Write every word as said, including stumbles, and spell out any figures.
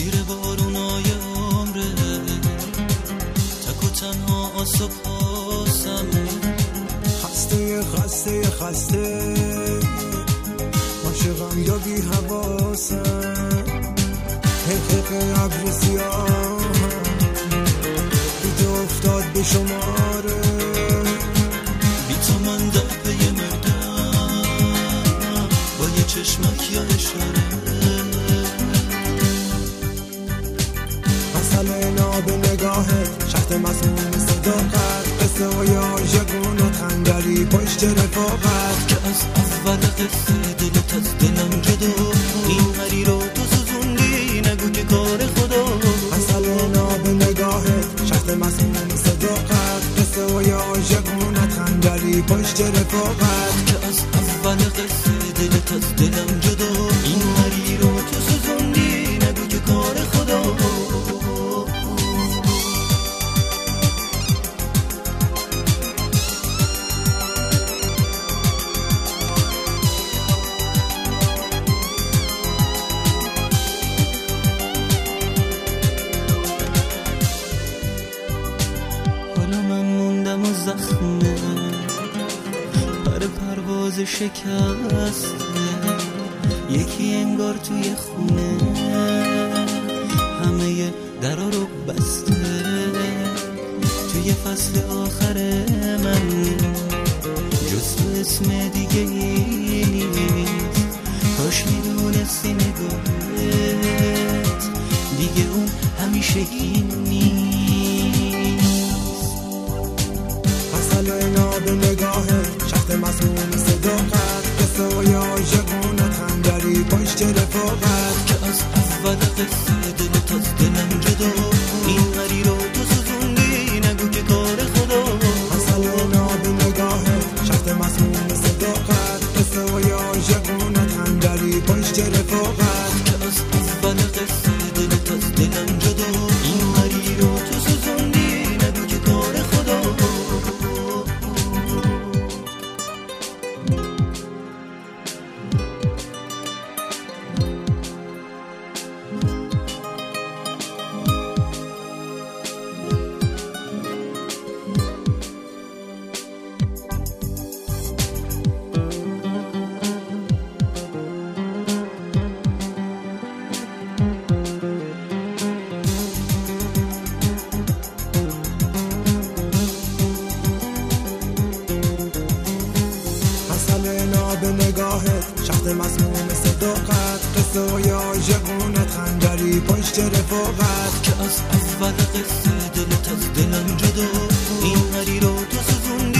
زیر بارونای عمره، تک و تنها آسو پاسم، خسته خسته خسته عاشقم یا بی حواسم، حقیق ابر سیاهم دیده افتاد به شماره، بی تو من در پی مردم با یه چشمک یا اشاره، مسئله ناب نگاهت شرط مسئول صداقت، قصه و یاژگون و خندری پشت رفاقت، که از اول قصه دلت از دلم جدا، این هری رو تو سوزوندی نگو که کار خدا، مسئله ناب نگاهت شرط مسئول صداقت، قصه و یاژگون و خندری پشت رفاقت، که از اول قصه دلت از دلم جدا، این هری رو تو سوزوندی نگو که کار خدا. حالا من موندم و زخمه پر پرواز شکسته، یکی انگار توی خونه همه درا رو بسته، توی فصل آخر من جز تو اسم دیگه ای نیست، کاش میدونستی نگاهت دیگه اون همیشه این نیست، مسئله ناب نگاهت شرط مسئول صداقت، قصه و یاژگون و خندری پشت رفاقت، که از اول قصه دلت از دلم جدا، این هری رو تو سوزوندی نگو که کار خدا، مسئله ناب نگاهت شرط مسئول صداقت، قصه و یاژگون و خندری پشت رفاقت، که از اول قصه دلت از دلم جدا، این هری رو تو سوزوندی نگو که کار خدا. مسئله ناب نگاهت شرط مسئول صداقت، قصه و یاژگون خندری پشت رفاقت، که از اول قصه دلت از دلم جدا، این هری رو تو سوزوندی